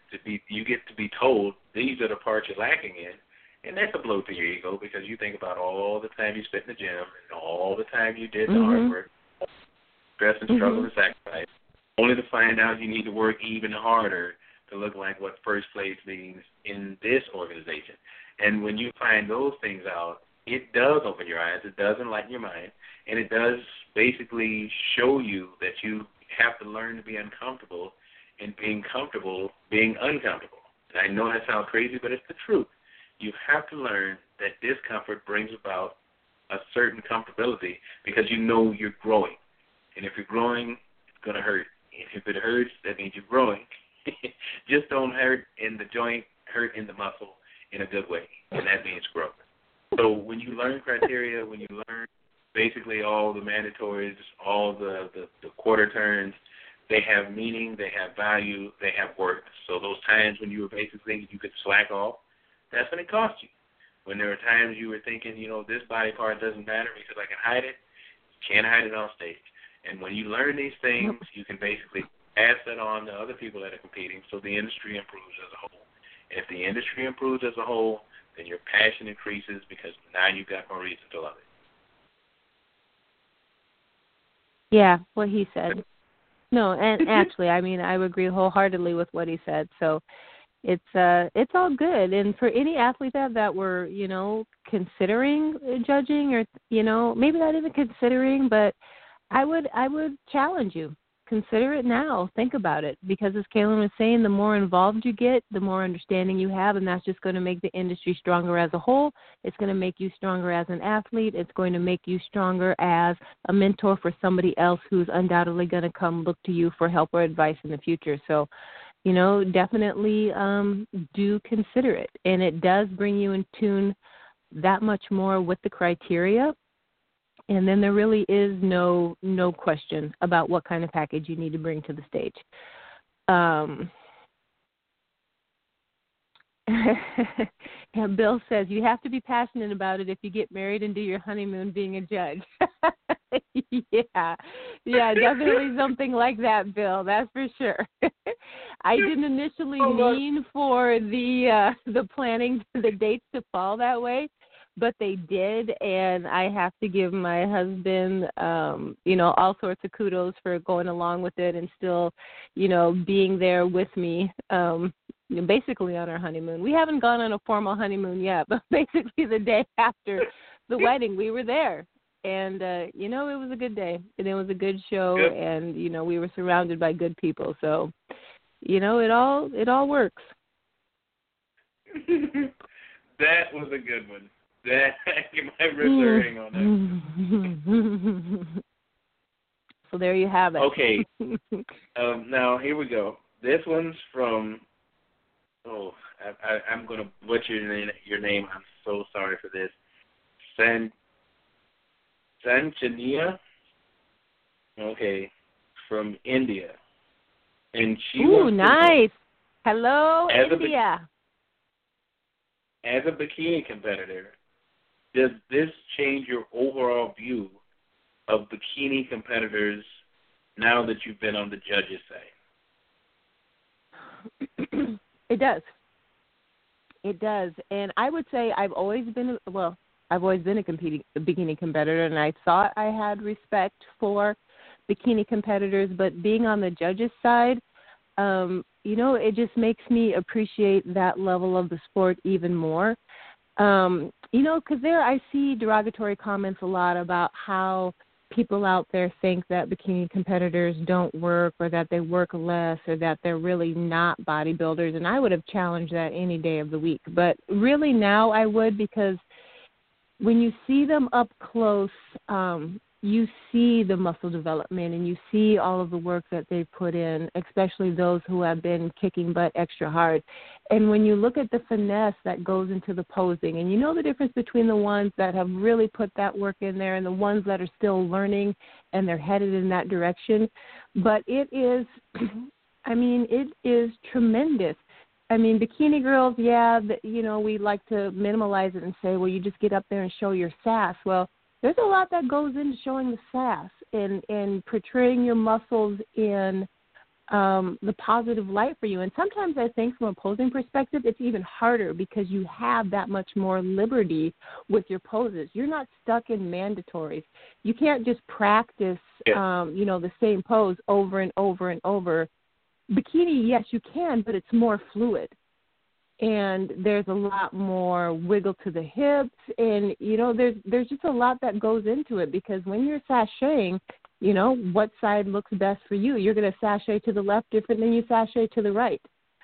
to be told these are the parts you're lacking in. And that's a blow to your ego because you think about all the time you spent in the gym and all the time you did the hard work, stress and struggle and sacrifice, only to find out you need to work even harder to look like what first place means in this organization. And when you find those things out, it does open your eyes, it does enlighten your mind, and it does basically show you that you have to learn to be uncomfortable and being comfortable being uncomfortable. And I know that sounds crazy, but it's the truth. You have to learn that discomfort brings about a certain comfortability because you know you're growing. And if you're growing, it's going to hurt. If it hurts, that means you're growing. Just don't hurt in the joint, hurt in the muscle in a good way, and that means growth. So when you learn criteria, when you learn basically all the mandatories, all the quarter turns, they have meaning, they have value, they have worth. So those times when you were basically thinking you could slack off, that's when it cost you. When there were times you were thinking, this body part doesn't matter because I can hide it, you can't hide it on stage. And when you learn these things, you can basically pass that on to other people that are competing so the industry improves as a whole. And if the industry improves as a whole, then your passion increases because now you've got more reason to love it. Yeah, what he said. No, and actually, I would agree wholeheartedly with what he said. So it's all good. And for any athlete that were, considering judging or, maybe not even considering, but I would challenge you. Consider it now. Think about it. Because as Kaylin was saying, the more involved you get, the more understanding you have, and that's just going to make the industry stronger as a whole. It's going to make you stronger as an athlete. It's going to make you stronger as a mentor for somebody else who's undoubtedly going to come look to you for help or advice in the future. So, definitely do consider it. And it does bring you in tune that much more with the criteria. And then there really is no question about what kind of package you need to bring to the stage. And Bill says, you have to be passionate about it if you get married and do your honeymoon being a judge. Yeah, definitely something like that, Bill. That's for sure. I didn't initially mean for the planning, the dates to fall that way, but they did, and I have to give my husband, all sorts of kudos for going along with it and still, being there with me, basically on our honeymoon. We haven't gone on a formal honeymoon yet, but basically the day after the wedding, we were there. And, it was a good day, and it was a good show, and, we were surrounded by good people. So, it all works. That was a good one. That, you might reserving on that. So there you have it. Okay. Now, here we go. This one's from, I'm going to butcher your name. I'm so sorry for this. Sanchania, okay, from India. And she wants nice. Hello, India. As a bikini competitor, does this change your overall view of bikini competitors now that you've been on the judges' side? It does. It does. And I would say I've always been a bikini competitor, and I thought I had respect for bikini competitors, but being on the judges' side, it just makes me appreciate that level of the sport even more. Because there I see derogatory comments a lot about how people out there think that bikini competitors don't work or that they work less or that they're really not bodybuilders, and I would have challenged that any day of the week. But really now I would, because when you see them up close, you see the muscle development and you see all of the work that they've put in, especially those who have been kicking butt extra hard. And when you look at the finesse that goes into the posing, and you know the difference between the ones that have really put that work in there and the ones that are still learning and they're headed in that direction. But it is, it is tremendous. Bikini girls, we like to minimalize it and say, well, you just get up there and show your sass. Well, there's a lot that goes into showing the sass and portraying your muscles in the positive light for you. And sometimes I think from a posing perspective, it's even harder because you have that much more liberty with your poses. You're not stuck in mandatories. You can't just practice, the same pose over and over and over. Bikini, yes, you can, but it's more fluid. And there's a lot more wiggle to the hips, and, there's just a lot that goes into it, because when you're sashaying, what side looks best for you? You're going to sashay to the left different than you sashay to the right.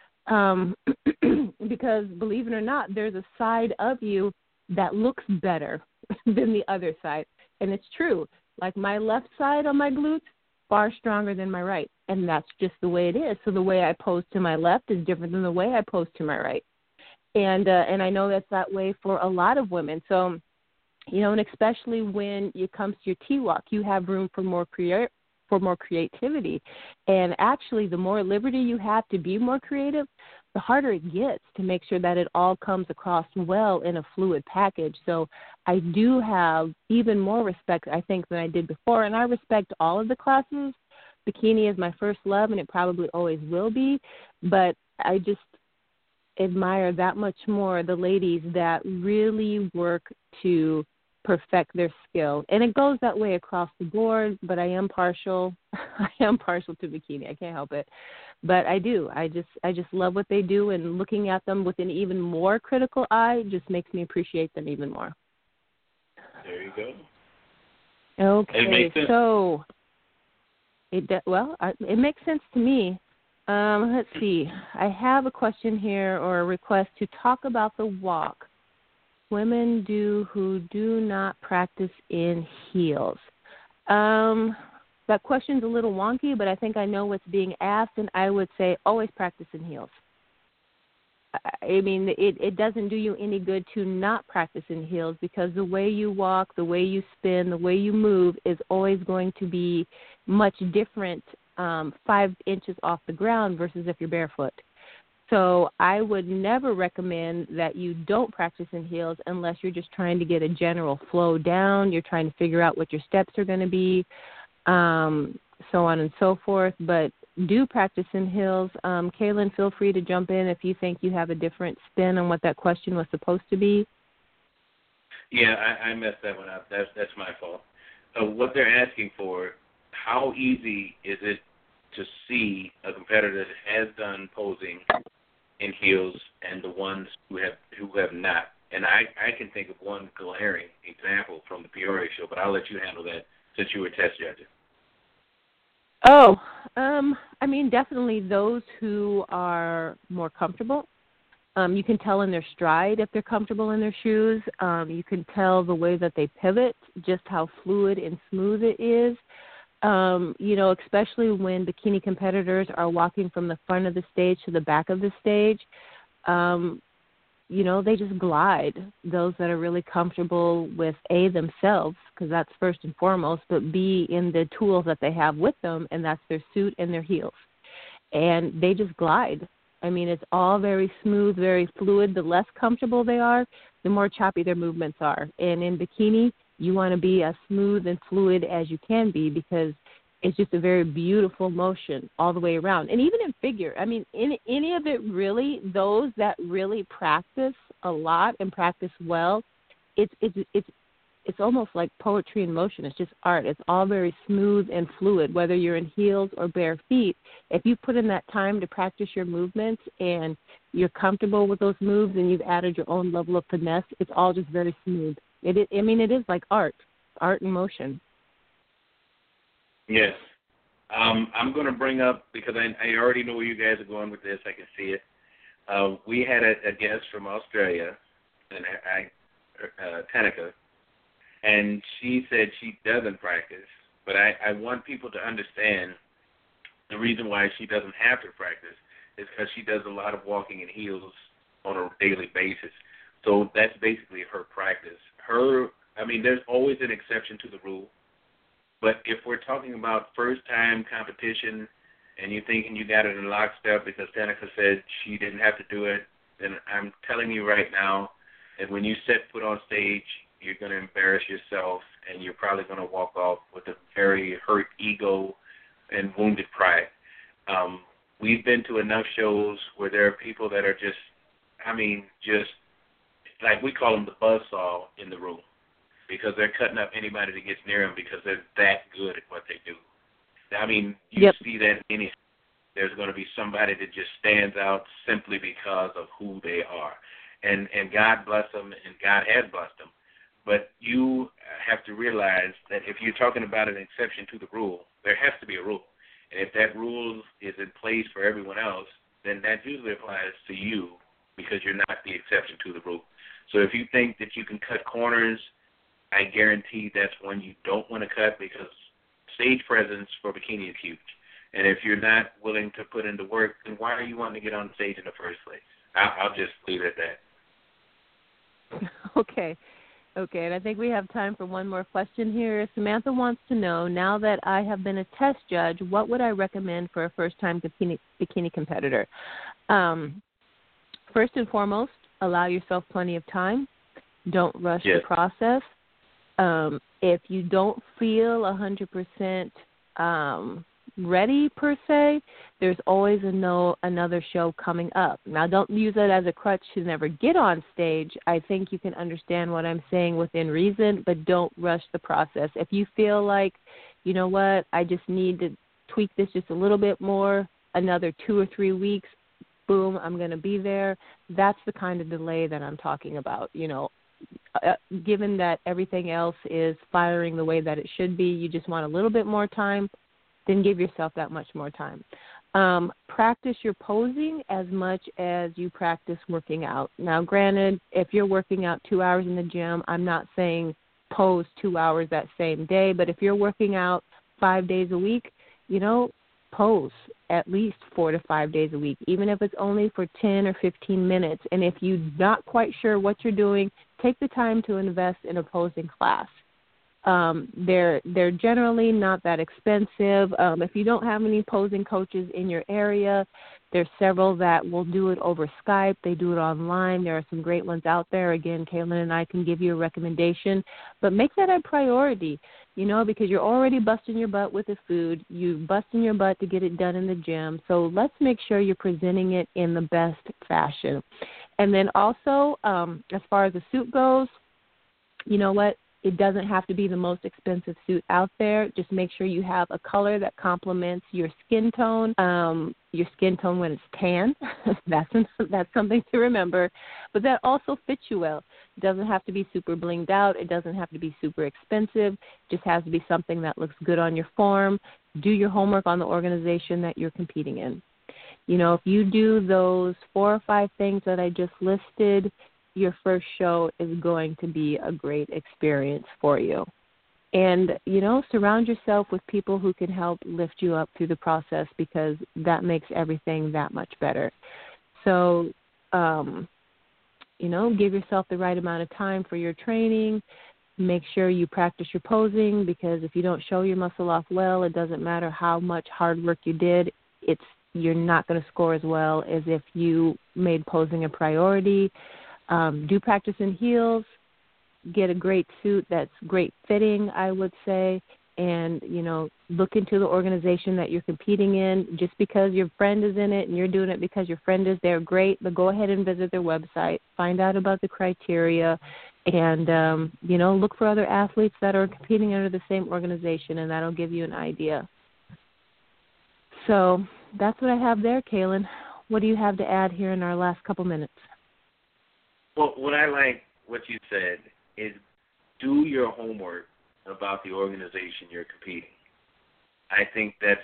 Because, believe it or not, there's a side of you that looks better than the other side. And it's true. Like my left side on my glutes, far stronger than my right. And that's just the way it is. So the way I pose to my left is different than the way I pose to my right. And I know that's that way for a lot of women. So, and especially when it comes to your T-walk, you have room for more creativity. And actually, the more liberty you have to be more creative, the harder it gets to make sure that it all comes across well in a fluid package. So I do have even more respect, I think, than I did before. And I respect all of the classes. Bikini is my first love, and it probably always will be. But I just admire that much more the ladies that really work to perfect their skill. And it goes that way across the board, but I am partial to bikini. I can't help it. But I do. I just love what they do, and looking at them with an even more critical eye just makes me appreciate them even more. There you go. Okay, it makes sense. So it makes sense to me. Let's see. I have a question here, or a request to talk about the walk women do who do not practice in heels. That question's a little wonky, but I think I know what's being asked, and I would say always practice in heels. I mean, it doesn't do you any good to not practice in heels, because the way you walk, the way you spin, the way you move is always going to be much different 5 inches off the ground versus if you're barefoot. So I would never recommend that you don't practice in heels unless you're just trying to get a general flow down, you're trying to figure out what your steps are going to be, so on and so forth. But do practice in heels. Kaylin, feel free to jump in if you think you have a different spin on what that question was supposed to be. Yeah, I messed that one up. That's my fault. What they're asking for, how easy is it to see a competitor that has done posing in heels and the ones who have not? And I can think of one glaring example from the Peoria show, but I'll let you handle that since you were test judging. Oh, I mean, definitely those who are more comfortable. You can tell in their stride if they're comfortable in their shoes. You can tell the way that they pivot, just how fluid and smooth it is. Especially when bikini competitors are walking from the front of the stage to the back of the stage, they just glide. Those that are really comfortable with A, themselves, because that's first and foremost, but B, in the tools that they have with them, and that's their suit and their heels. And they just glide. I mean, it's all very smooth, very fluid. The less comfortable they are, the more choppy their movements are. And in bikini, you want to be as smooth and fluid as you can be, because it's just a very beautiful motion all the way around. And even in figure, I mean, in any of it really, those that really practice a lot and practice well, it's almost like poetry in motion. It's just art. It's all very smooth and fluid, whether you're in heels or bare feet. If you put in that time to practice your movements and you're comfortable with those moves and you've added your own level of finesse, it's all just very smooth. It is like art in motion. Yes. I'm going to bring up, because I already know where you guys are going with this. I can see it. We had a guest from Australia, and Tanika, and she said she doesn't practice, but I want people to understand the reason why she doesn't have to practice is because she does a lot of walking in heels on a daily basis. So that's basically her practice. There's always an exception to the rule. But if we're talking about first-time competition and you're thinking you got it in lockstep because Tanika said she didn't have to do it, then I'm telling you right now that when you set foot on stage, you're going to embarrass yourself, and you're probably going to walk off with a very hurt ego and wounded pride. We've been to enough shows where there are people that are just like we call them the buzzsaw in the room, because they're cutting up anybody that gets near them because they're that good at what they do. I mean, you see that in there's going to be somebody that just stands out simply because of who they are. And God bless them, and God has blessed them. But you have to realize that if you're talking about an exception to the rule, there has to be a rule. And if that rule is in place for everyone else, then that usually applies to you because you're not the exception to the rule. So if you think that you can cut corners, I guarantee that's one you don't want to cut, because stage presence for bikini is huge. And if you're not willing to put in the work, then why are you wanting to get on stage in the first place? I'll just leave it at that. Okay, and I think we have time for one more question here. Samantha wants to know, now that I have been a test judge, what would I recommend for a first-time bikini competitor? First and foremost, allow yourself plenty of time. Don't rush the process. If you don't feel 100% ready per se, there's always another show coming up. Now, don't use it as a crutch to never get on stage. I think you can understand what I'm saying within reason, but don't rush the process. If you feel like, you know what, I just need to tweak this just a little bit more, another 2 or 3 weeks, boom, I'm going to be there. That's the kind of delay that I'm talking about, given that everything else is firing the way that it should be, you just want a little bit more time, then give yourself that much more time. Practice your posing as much as you practice working out. Now, granted, if you're working out 2 hours in the gym, I'm not saying pose 2 hours that same day, but if you're working out 5 days a week, pose. at least 4 to 5 days a week, even if it's only for 10 or 15 minutes. And if you're not quite sure what you're doing, take the time to invest in a posing class. They're generally not that expensive. If you don't have any posing coaches in your area, there's several that will do it over Skype. They do it online. There are some great ones out there. Again, Kaylin and I can give you a recommendation, but make that a priority, because you're already busting your butt with the food. You're busting your butt to get it done in the gym. So let's make sure you're presenting it in the best fashion. And then also, as far as the suit goes, you know what? It doesn't have to be the most expensive suit out there. Just make sure you have a color that complements your skin tone when it's tan. That's something to remember. But that also fits you well. It doesn't have to be super blinged out. It doesn't have to be super expensive. It just has to be something that looks good on your form. Do your homework on the organization that you're competing in. If you do those 4 or 5 things that I just listed, your first show is going to be a great experience for you. And, surround yourself with people who can help lift you up through the process, because that makes everything that much better. So, give yourself the right amount of time for your training. Make sure you practice your posing, because if you don't show your muscle off well, it doesn't matter how much hard work you did. You're not going to score as well as if you made posing a priority. Do practice in heels, get a great suit that's great fitting, I would say, and, look into the organization that you're competing in. Just because your friend is in it and you're doing it because your friend is there, great, but go ahead and visit their website, find out about the criteria, and, look for other athletes that are competing under the same organization, and that'll give you an idea. So that's what I have there, Kaylin. What do you have to add here in our last couple minutes? Well, what I like what you said is do your homework about the organization you're competing. I think that's,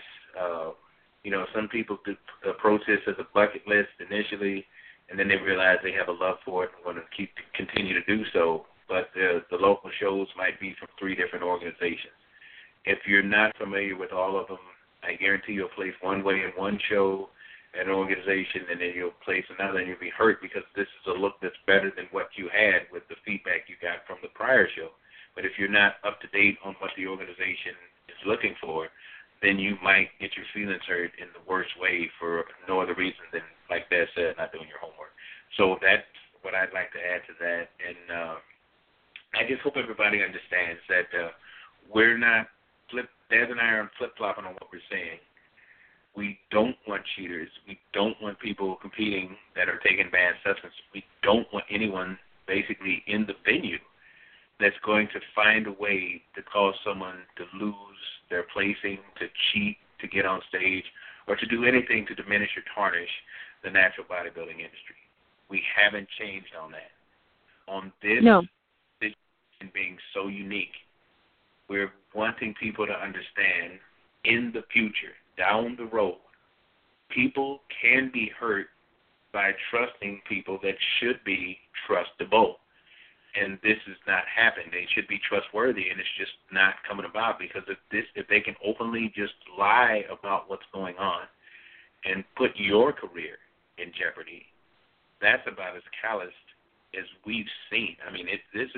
some people approach this as a bucket list initially, and then they realize they have a love for it and want to continue to do so. But the local shows might be from 3 different organizations. If you're not familiar with all of them, I guarantee you'll place one way in one show, an organization, and then you'll place another, and you'll be hurt because this is a look that's better than what you had with the feedback you got from the prior show. But if you're not up to date on what the organization is looking for, then you might get your feelings hurt in the worst way for no other reason than, like Dad said, not doing your homework. So that's what I'd like to add to that. And I just hope everybody understands that we're not Dad and I aren't flip-flopping on what we're saying. We don't want cheaters. We don't want people competing that are taking bad substances. We don't want anyone basically in the venue that's going to find a way to cause someone to lose their placing, to cheat, to get on stage, or to do anything to diminish or tarnish the natural bodybuilding industry. We haven't changed on that. On this, this being so unique, we're wanting people to understand in the future, down the road, people can be hurt by trusting people that should be trustable. And this is not happening. They should be trustworthy, and it's just not coming about because if they can openly just lie about what's going on and put your career in jeopardy, that's about as calloused as we've seen. I mean,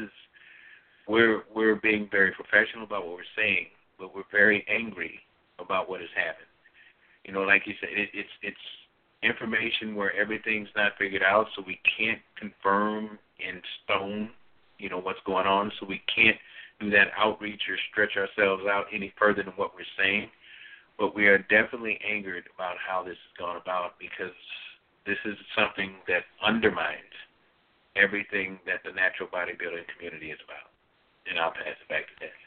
we're being very professional about what we're saying, but we're very angry about what has happened. Like you said, it's information where everything's not figured out, so we can't confirm in stone, what's going on, so we can't do that outreach or stretch ourselves out any further than what we're saying. But we are definitely angered about how this has gone about because this is something that undermines everything that the natural bodybuilding community is about. And I'll pass it back to Dad.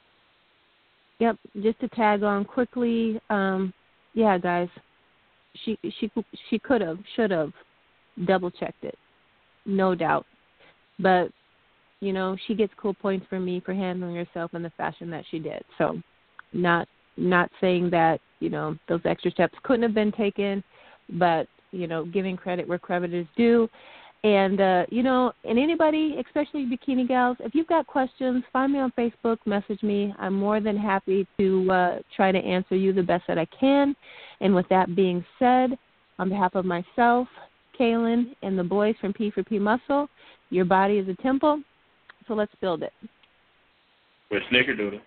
Yep, just to tag on quickly, yeah, guys, she could have, should have double-checked it, no doubt. But, she gets cool points from me for handling herself in the fashion that she did. So not saying that, those extra steps couldn't have been taken, but, giving credit where credit is due. And, and anybody, especially bikini gals, if you've got questions, find me on Facebook, message me. I'm more than happy to try to answer you the best that I can. And with that being said, on behalf of myself, Kaylin, and the boys from P4P Muscle, your body is a temple, so let's build it. With Snickerdoodle.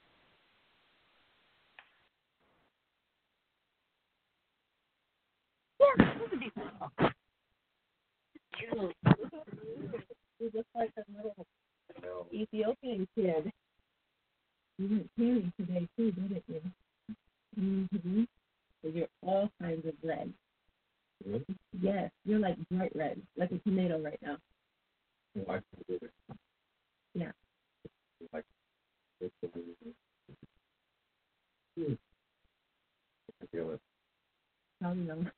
You look like a little Ethiopian kid. You went tanning today too, didn't you? Mm-hmm. So you're all kinds of red. Really? Yes, you're like bright red, like a tomato right now. Yeah. How do you know?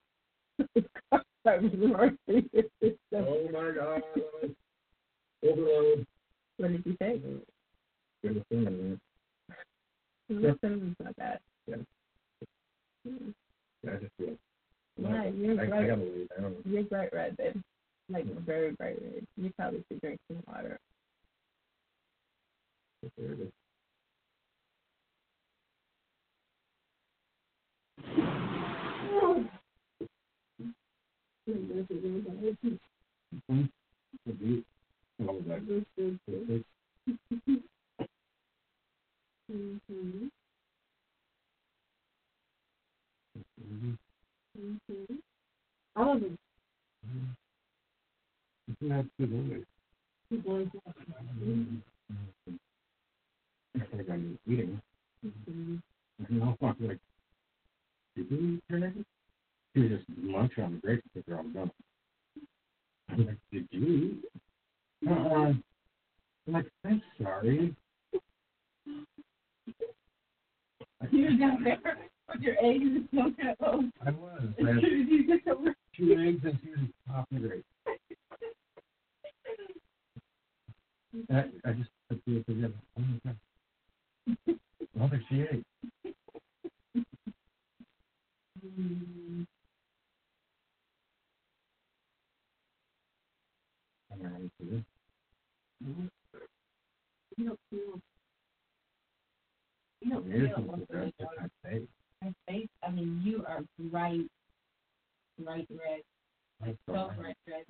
Oh my God. Overload. What did you say? The cinnamon. Not bad. Yeah. I just feel. Yeah, you're bright. I gotta leave. I don't know. You're bright red, babe. Like very bright red. You probably should drink some water. There it is. All of them. That's good. I think I'm eating. And I'll talk like, did you eat your nigga? He was just munching on the grapes because they're all done. I'm like, did you eat? I'm like, I'm sorry. You were down there with your eggs and smoke at home. I was. I had 2 eggs and 2 popping grapes. I just put it together. Oh my God. I don't think she ate. I'm ready for this. You don't feel. You don't feel my face. I mean, you are bright red. So bright red.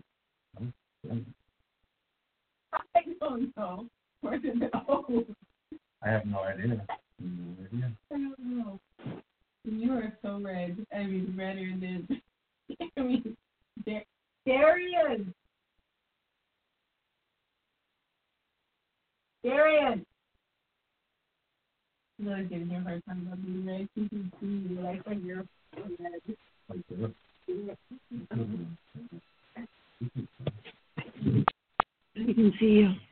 I don't know. Where did it go? I have no idea. I don't know. You are so red. I mean, redder than. I mean, there he is. Darian! I'm really giving you a hard time about being red. You can see like when you're red. I can see you.